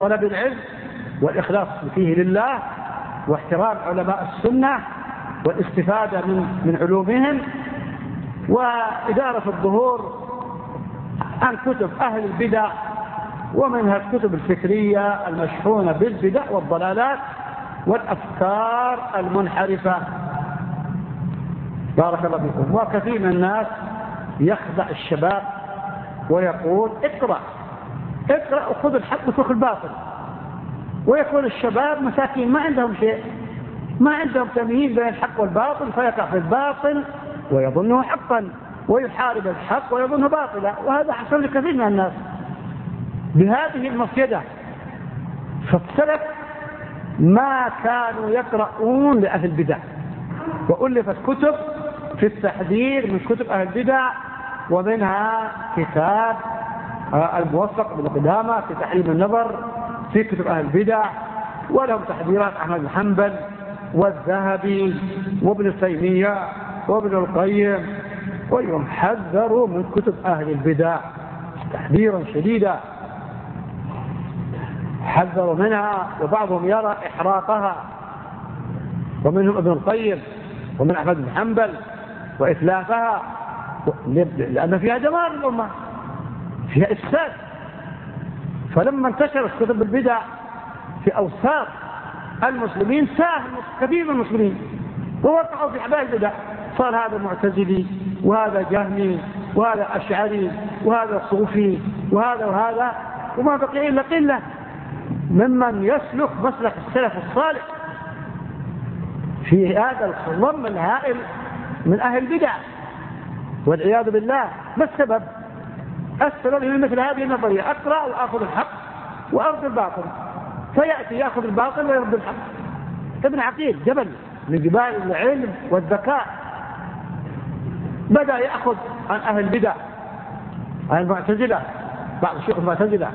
طلب العلم والإخلاص فيه لله، واحترام علماء السنة والاستفادة من علومهم، وإدارة الظهور عن كتب أهل البدع ومنها الكتب الفكرية المشحونة بالبدع والضلالات والأفكار المنحرفة. بارك الله فيكم. وكثير من الناس يخدع الشباب ويقول اقرأ وخذ الحق واترك الباطل، ويكون الشباب مساكين ما عندهم شيء، ما عندهم تمييز بين الحق والباطل، فيقع في الباطل ويظنه حقا ويحارب الحق ويظنه باطلا. وهذا حصل لكثير من الناس بهذه المفسدة. فالسلف ما كانوا يقرؤون لأهل البدع، وألفت كتب في التحذير من كتب أهل البدع، ومنها كتاب الموفق بن قدامة في تحريم النظر في كتب أهل البدع، ولهم تحذيرات أحمد بن حنبل والذهبي وابن تيمية وابن القيم، ويوم حذروا من كتب أهل البدع تحذيرا شديدا، حذروا منها، وبعضهم يرى إحراقها، ومنهم ابن القيم ومن أحمد بن حنبل وإتلافها، لأن فيها دمار الأمة، فيها إفساد. فلما انتشرت كتب البدع في أوساط المسلمين ساهم كثير من المسلمين ووقعوا في حبال البدع، صار هذا معتزلي وهذا جهمي وهذا أشعري وهذا صوفي وهذا، وما بقي إلا قلة ممن يسلك مسلك السلف الصالح في هذا الخضم الهائل من أهل البدع والعياذ بالله. ما السبب؟ السبب من مثل هذه النظرية: أقرأ وأخذ الحق وأرد الباطل، فيأتي يأخذ الباطل ويرد الحق. ابن عقيل جبل من جبال العلم والذكاء بدأ يأخذ عن أهل البدع، عن المعتزلة، بعض الشيوخ المعتزلة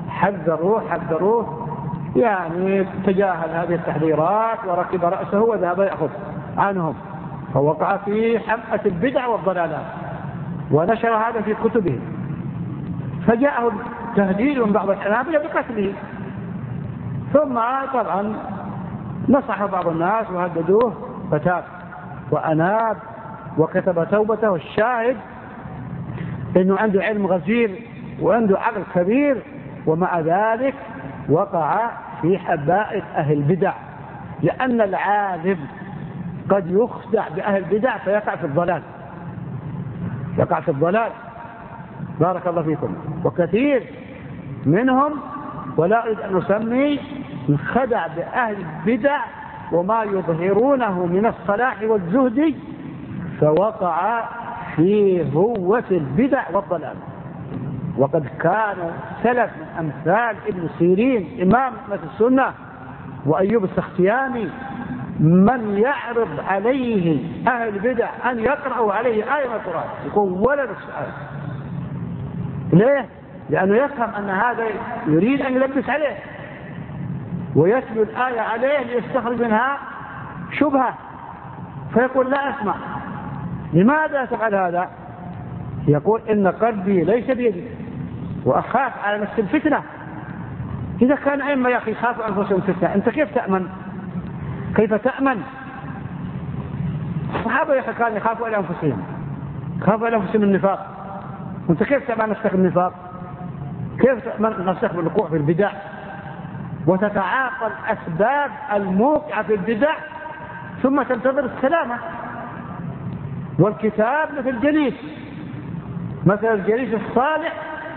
حذروه يعني تجاهل هذه التحذيرات وركب رأسه وذهب يأخذ عنهم، فوقع في حمأة البدع والضلالات ونشر هذا في كتبه، فجاءه تهديد من بعض الحنابلة بقتله، ثم طبعا نصح بعض الناس وهددوه فتاب وأناب وكتب توبته. والشاهد إنه عنده علم غزير وعنده عقل كبير، ومع ذلك وقع في حبائل أهل البدع، لأن العالم قد يخدع بأهل البدع فيقع في الضلال، يقع في الضلال. بارك الله فيكم. وكثير منهم، ولا أريد أن نسمي، انخدع بأهل البدع وما يظهرونه من الصلاح والزهد، فوقع في هوة البدع والضلال. وقد كانوا سلف من أمثال ابن سيرين إمام السنة وأيوب السختياني من يعرض عليه أهل البدع أن يقرأوا عليه آية من القرآن يقول ولا السؤال. ليه؟ لأنه يفهم أن هذا يريد أن يلبس عليه ويتلو الآية عليه ليستخرج منها شبهة، فيقول لا أسمع. لماذا تفعل هذا؟ يقول إن قلبي ليس بيدي وأخاف على نفس الفتنة. إذا كان أئمة يا أخي يخافوا أنفسهم فتنة، أنت كيف تأمن؟ كيف تأمن؟ الصحابة يا أخي كانوا يخافوا على أنفسهم، يخافوا على أنفسهم النفاق، وأنت كيف تأمن نفسك النفاق؟ كيف تأمن نفسك بالوقوع في البدع وتتعاقل أسباب الموقع في البدع ثم تنتظر السلامة؟ والكتاب مثل الجليس، مثل الجليس الصالح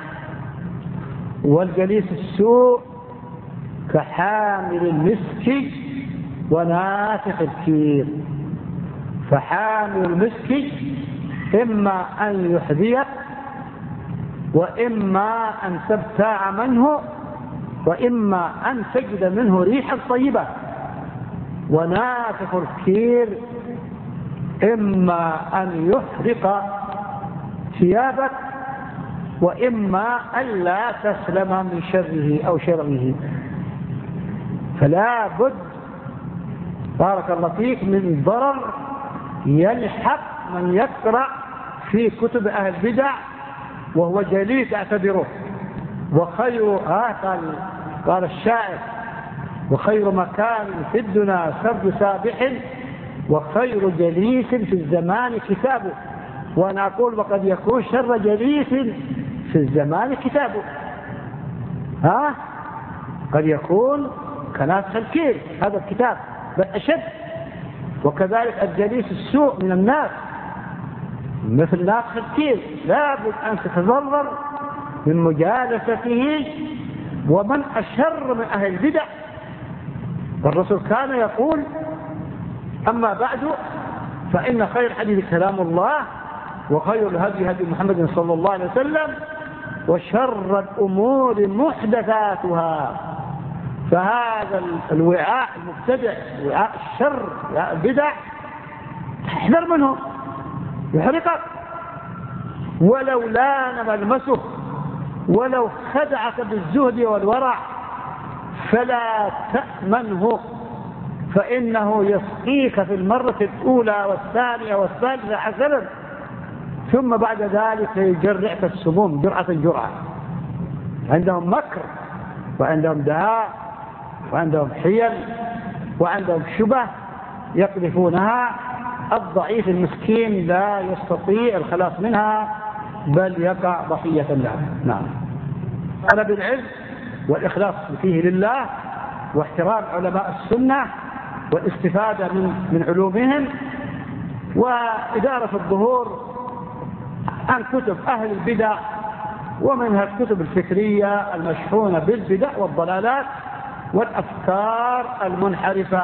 والجليس السوء كحامل المسك ونافخ الكير. فحامل المسك إما أن يحذيك وإما أن تبتاع منه وإما أن تجد منه ريحا طيبة، ونافخ الكير إما أن يحرق ثيابك وإما أن لا تسلم من شره أو شره. فلا بد بارك الله فيك من ضرر يلحق من يقرأ في كتب أهل البدع وهو جليس اعتبره. وخير قال الشاعر: وخير مكان في الدنا سرد سابح، وخير جليس في الزمان كتابه. وأنا أقول: وقد يكون شر جليس في الزمان كتابه. قد يكون كناسخ الكيل هذا الكتاب بل أشد. وكذلك الجليس السوء من الناس مثل ناسخ الكيل، لابد أن تتضرر من مجالسته. ومن أشر من أهل البدع. والرسول كان يقول: أما بعد فإن خير الحديث كلام الله، وخير الهدي هدي محمد صلى الله عليه وسلم، وشر الأمور محدثاتها. فهذا الوعاء المبتدع، وعاء الشر، وعاء البدع، احذر منه يحرقك. ولو لان ملمسه، ولو خدعك بالزهد والورع، فلا تأمنه، فإنه يسقيك في المرة الأولى والثانية والثالثة حسنا، ثم بعد ذلك يجرعك السموم جرعة. عندهم مكر، وعندهم دهاء، وعندهم حيل، وعندهم شبه يقذفونها. الضعيف المسكين لا يستطيع الخلاص منها، بل يقع ضحية لها. نعم. طلب العلم والإخلاص فيه لله، واحترام علماء السنة، والاستفادة من علومهم، وإدارة الظهور عن كتب أهل البدع، ومنها الكتب الفكرية المشحونة بالبدع والضلالات والأفكار المنحرفة.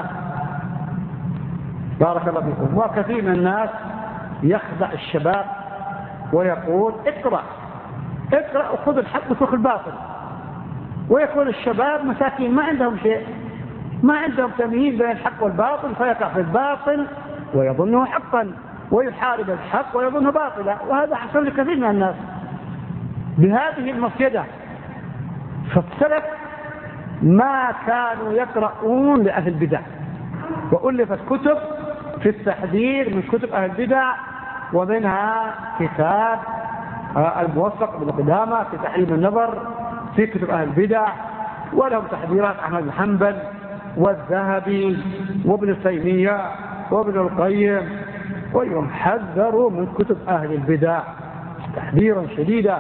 بارك الله فيكم. وكثير من الناس يخدع الشباب ويقول: اقرأ وخذ الحق واترك الباطل. ويكون الشباب مساكين ما عندهم شيء، ما عندهم تمييز بين الحق والباطل، فيقع في الباطل ويظنه حقا، ويحارب الحق ويظنه باطلا. وهذا حصل لكثير من الناس بهذه المفسدة. فالسلف ما كانوا يقرؤون لأهل البدع، وألفت كتب في التحذير من كتب أهل البدع، ومنها كتاب الموفق بن قدامة في تحريم النظر في كتب أهل البدع، ولهم تحذيرات أحمد بن حنبل والذهبي وابن تيمية وابن القيم، ويوم حذروا من كتب أهل البدع تحذيرا شديدا،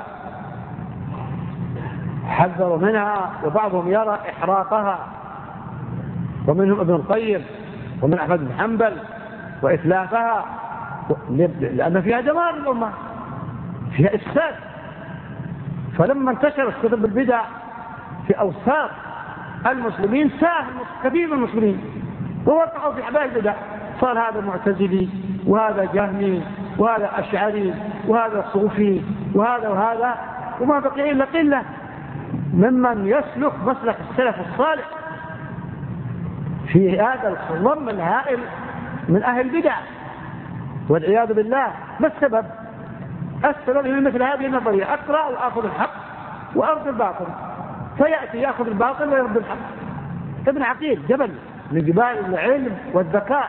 حذروا منها، وبعضهم يرى إحراقها، ومنهم ابن القيم ومن أحمد بن حنبل، وإتلافها، لأن فيها دمار الأمة، فيها إفساد. فلما انتشرت كتب البدع في أوساط المسلمين ساهم كثير من المسلمين ووقعوا في حبال البدع. صار هذا معتزلي، وهذا جهمي، وهذا أشعري، وهذا صوفي، وهذا، وما بقي إلا قلة ممن يسلك مسلك السلف الصالح في هذا الخضم الهائل من أهل البدع والعياذ بالله. ما السبب؟ السبب من مثل هذه النظرية: أقرأ وأخذ الحق وأرد الباطل، فيأتي يأخذ الباطل ويرد الحق. ابن عقيل جبل من جبال العلم والذكاء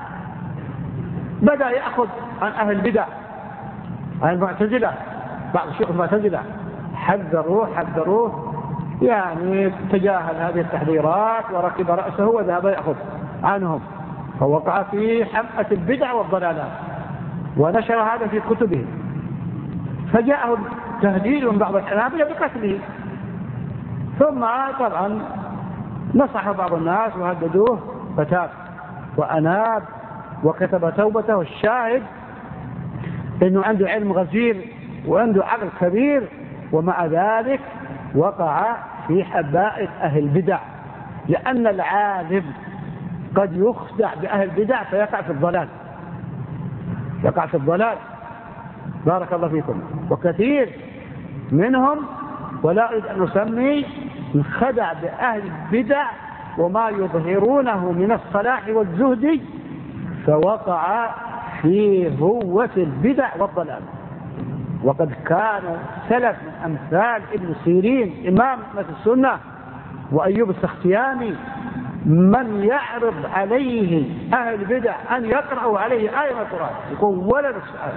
بدأ يأخذ عن أهل البدع، عن المعتزلة، بعض الشيوخ المعتزلة حذروه يعني تجاهل هذه التحذيرات وركب رأسه وذهب يأخذ عنهم، فوقع في حمأة البدع والضلالات، ونشر هذا في كتبه، فجاءه تهديد من بعض الحنابلة بقتله. ثم طبعا نصح بعض الناس وهددوه، فتاب وأناب وكتب توبته. الشاهد إنه عنده علم غزير وعنده عقل كبير، ومع ذلك وقع في حبائل أهل البدع، لأن العالم قد يخدع بأهل البدع فيقع في الضلال. بارك الله فيكم. وكثير منهم، ولا أريد أن نسمي، انخدع بأهل البدع وما يظهرونه من الصلاح والزهد، فوقع في هوة البدع والضلال. وقد كان سلف من أمثال ابن سيرين إمام أئمة السنة وأيوب السختياني من يعرض عليه أهل البدع أن يقرأوا عليه آية من القرآن يقول ولا نسأل.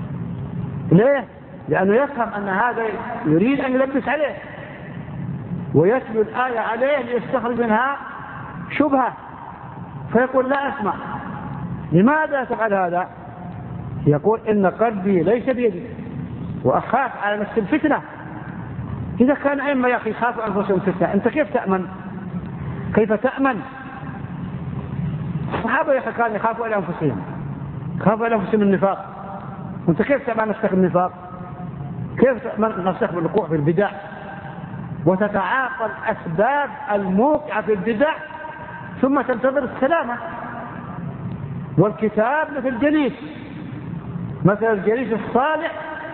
ليه؟ لأنه يفهم أن هذا يريد أن يلبس عليه، ويتلو الآية عليه ليستخرج منها شبهة، فيقول لا أسمع. لماذا تفعل هذا؟ يقول إن قلبي ليس بيدي وأخاف على نفس الفتنة. إذا كان أئمة يا أخي خافوا أنفسهم فتنة، أنت كيف تأمن؟ كيف تأمن؟ الصحابة يا أخي كانوا يخافوا على أنفسهم، خافوا على أنفسهم النفاق، وأنت كيف تأمن نفسك النفاق؟ كيف تأمن نفسك بالوقوع في البدع وتتعاقل أسباب الموقع في البدع ثم تنتظر السلامة؟ والكتاب مثل الجليس، مثل الجليس الصالح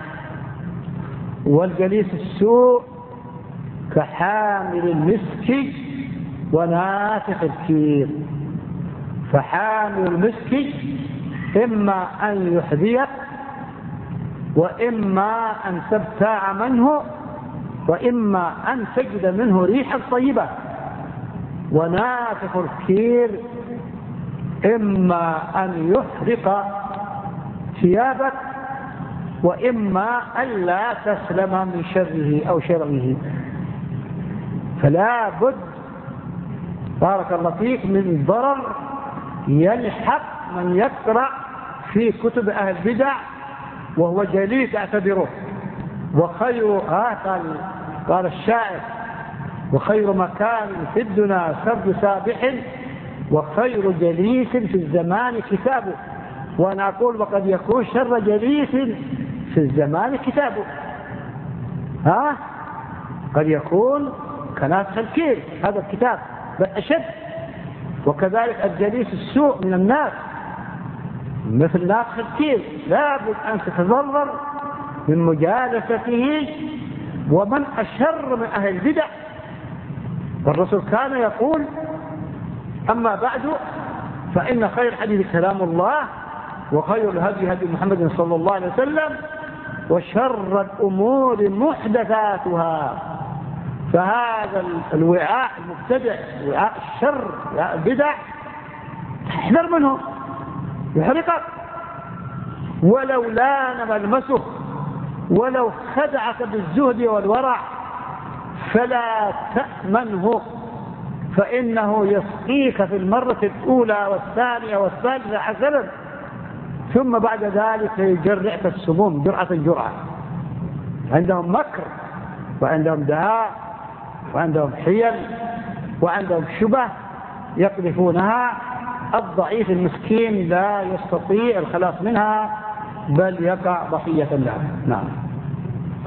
والجليس السوء كحامل المسك ونافخ الكير. فحامل المسك إما أن يحذيك وإما أن تبتاع منه وإما أن تجد منه ريحا طيبة، ونافخ الكير إما أن يحرق ثيابك وإما أن لا تسلم من شره أو شره. فلا بد بارك الله فيك من ضرر يلحق من يقرأ في كتب أهل البدع وهو جليس اعتبره. وخير قال الشاعر: وخير مكان في الدنيا سرد سابح وخير جليس في الزمان كتابه. وأنا أقول وقد يكون شر جليس في الزمان كتابه. قد يكون كنافخ الكير هذا الكتاب بل أشد. وكذلك الجليس السوء من الناس مثل نافخ الكير، لابد أن تتضرر من مجالسته. ومن أشر من أهل البدع. والرسول كان يقول: أما بعد فإن خير الحديث كلام الله وخير الهدي هدي محمد صلى الله عليه وسلم وشر الأمور محدثاتها. فهذا الوعاء المبتدع، وعاء الشر، وعاء البدع، احذر منه يحرقك ولو لان ملمسه، ولو خدعك بالزهد والورع فلا تأمنه، فإنه يسقيك في المرة الأولى والثانية والثالثة حسنا، ثم بعد ذلك يجرعك السموم جرعة. عندهم مكر وعندهم دهاء وعندهم حيل وعندهم شبه يقذفونها. الضعيف المسكين لا يستطيع الخلاص منها بل يقع ضحية لها. نعم.